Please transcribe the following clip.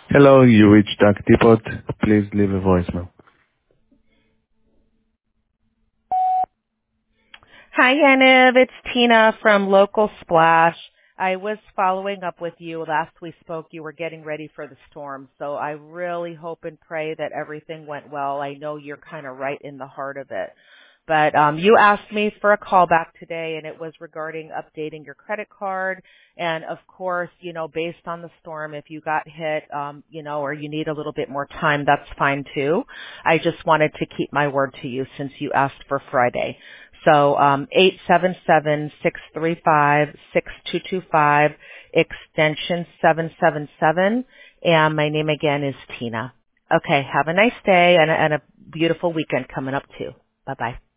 Hello, you reached Doc Depot. Please leave a voicemail. Hi, Yaniv. It's Tina from Local Splash. I was following up with you. Last we spoke, you were getting ready for the storm, so I really hope and pray that everything went well. I know you're kind of right in the heart of it. But you asked me for a call back today, and it was regarding updating your credit card. And, of course, based on the storm, if you got hit, or you need a little bit more time, that's fine, too. I just wanted to keep my word to you since you asked for Friday. So 877-635-6225, extension 777, and my name again is Tina. Okay, have a nice day and a beautiful weekend coming up, too. Bye-bye.